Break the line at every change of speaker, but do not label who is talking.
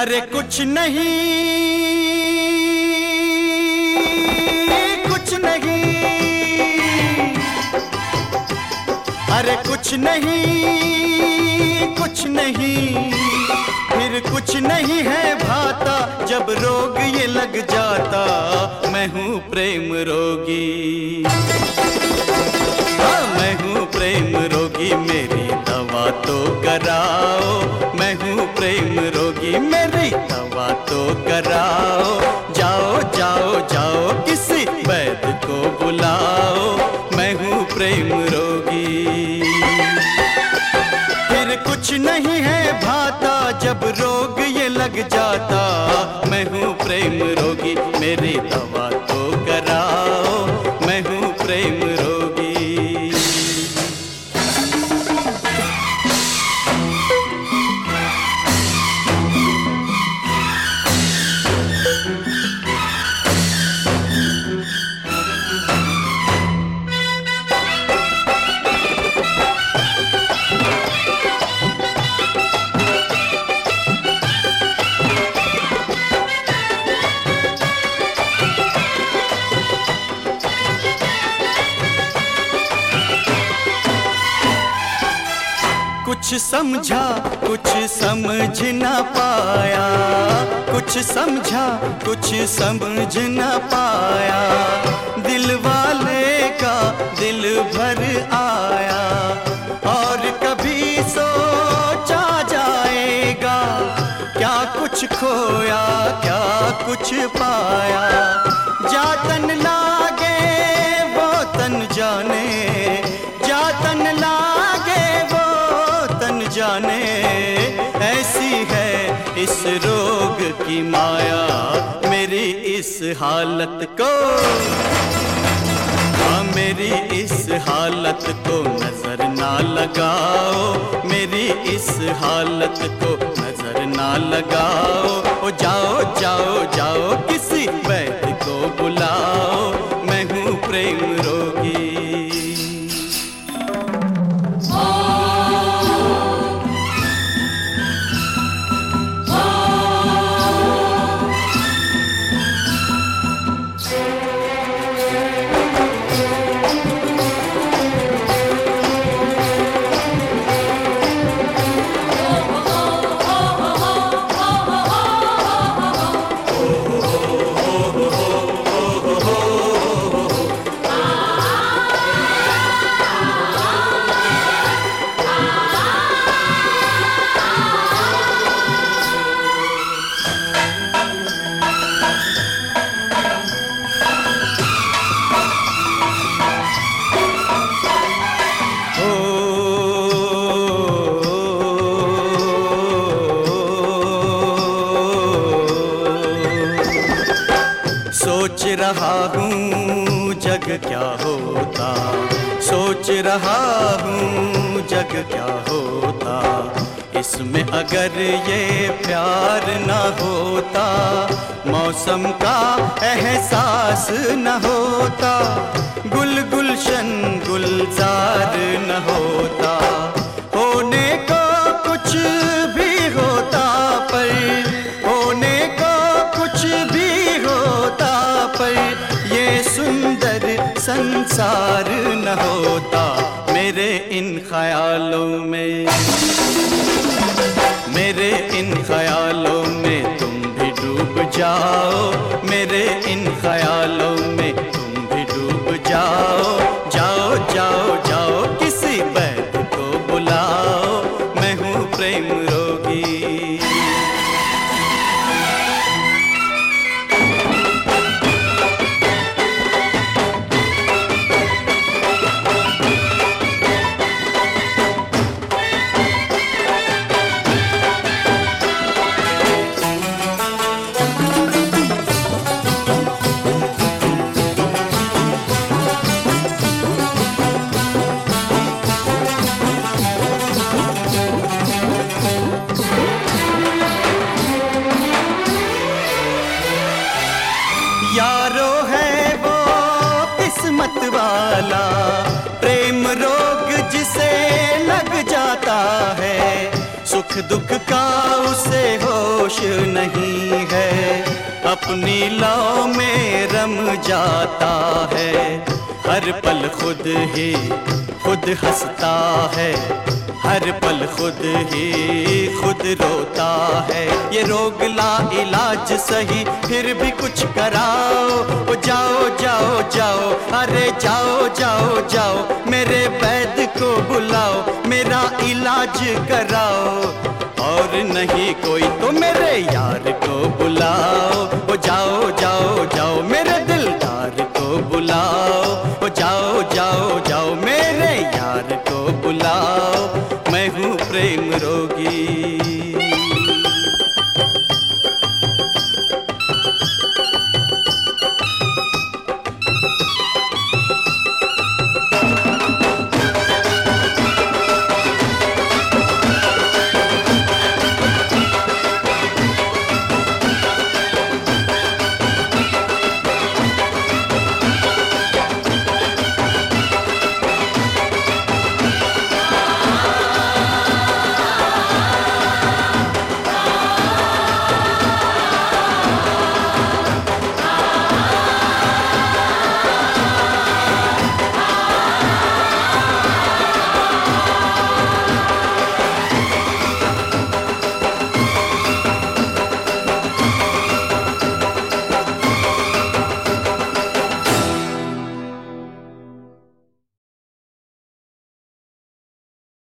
अरे कुछ नहीं, कुछ नहीं, अरे कुछ नहीं, कुछ नहीं, फिर कुछ नहीं है भाता जब रोग ये लग जाता। मैं हूँ प्रेम रोगी, हाँ मैं हूँ प्रेम रोगी, मेरी दवा तो कराओ। मैं हूँ प्रेम रोगी, मेरी दवा तो कराओ। जाओ जाओ जाओ किसी वैद्य को बुलाओ। मैं हूँ प्रेम रोगी। फिर कुछ नहीं है भाता जब रोग ये लग जाता। मैं हूँ प्रेम रोगी, मेरी दवा तो कराओ। मैं हूँ प्रेम रोगी। कुछ समझा कुछ समझ न पाया, कुछ समझा कुछ समझ न पाया। दिल वाले का दिल भर आया और कभी सोचा जाएगा क्या कुछ खोया क्या कुछ पाया। जा तन लागे वो तन जाने, जा तन लागे वो तन जाने। ऐसी है इस रोग की माया, मेरी इस हालत को, हाँ मेरी इस हालत को नजर ना लगाओ। मेरी इस हालत को नजर ना लगाओ। ओ जाओ जाओ जाओ किसी वैद्य को बुलाओ। मैं हूँ प्रेम रोगी। सोच रहा हूँ जग क्या होता, सोच रहा हूँ जग क्या होता। इसमें अगर ये प्यार न होता, मौसम का एहसास न होता, गुल गुलशन गुलजार न होता। होने को कुछ भी होता पर, होने को कुछ भी होता पर, ये सुंदर संसार न होता। मेरे इन ख्यालों में, मेरे इन ख्यालों में तुम भी डूब जाओ। मेरे इन ख्यालों में तुम भी डूब जाओ। जाओ जाओ जाओ किसी वैद्य को बुलाओ। मैं हूँ प्रेम रोगी। यारो है वो किस्मत वाला, प्रेम रोग जिसे लग जाता है। सुख दुख का उसे होश नहीं है, अपनी लौ में रम जाता है। हर पल खुद ही खुद हंसता है, हर पल खुद ही खुद रोता है। ये रोग ला इलाज सही फिर भी कुछ कराओ, ओ जाओ जाओ जाओ, अरे जाओ जाओ जाओ, मेरे वैद्य को बुलाओ, मेरा इलाज कराओ। और नहीं कोई तो मेरे यार को बुलाओ, ओ जाओ जाओ जाओ, मेरे दिलदार को बुलाओ, ओ जाओ जाओ जाओ, मेरे यार को बुलाओ। मैं हूँ प्रेम रोगी।